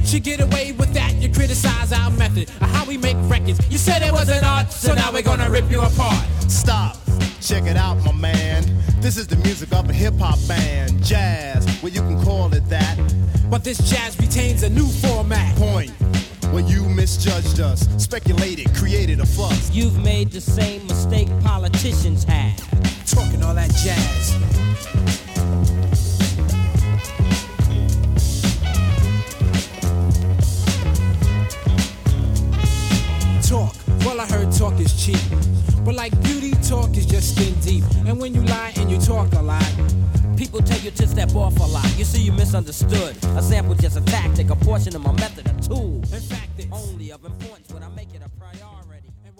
you get away with that? You criticize our method of how we make records. You said it wasn't art, so now we're gonna rip you apart. Stop, check it out, my man. This is the music of a hip-hop band. Jazz, well you can call it that. But this jazz retains a new format. Point, when you misjudged us, speculated, created a fuss. You've made the same mistake politicians have. Talking all that jazz. Talk, well I heard talk is cheap. But like beauty, talk is just skin deep. And when you lie and you talk a lot, people tell you to step off a lot. You see, you misunderstood. A sample just a tactic, a portion of my method, a tool. in fact it's only of importance when I make it a priority.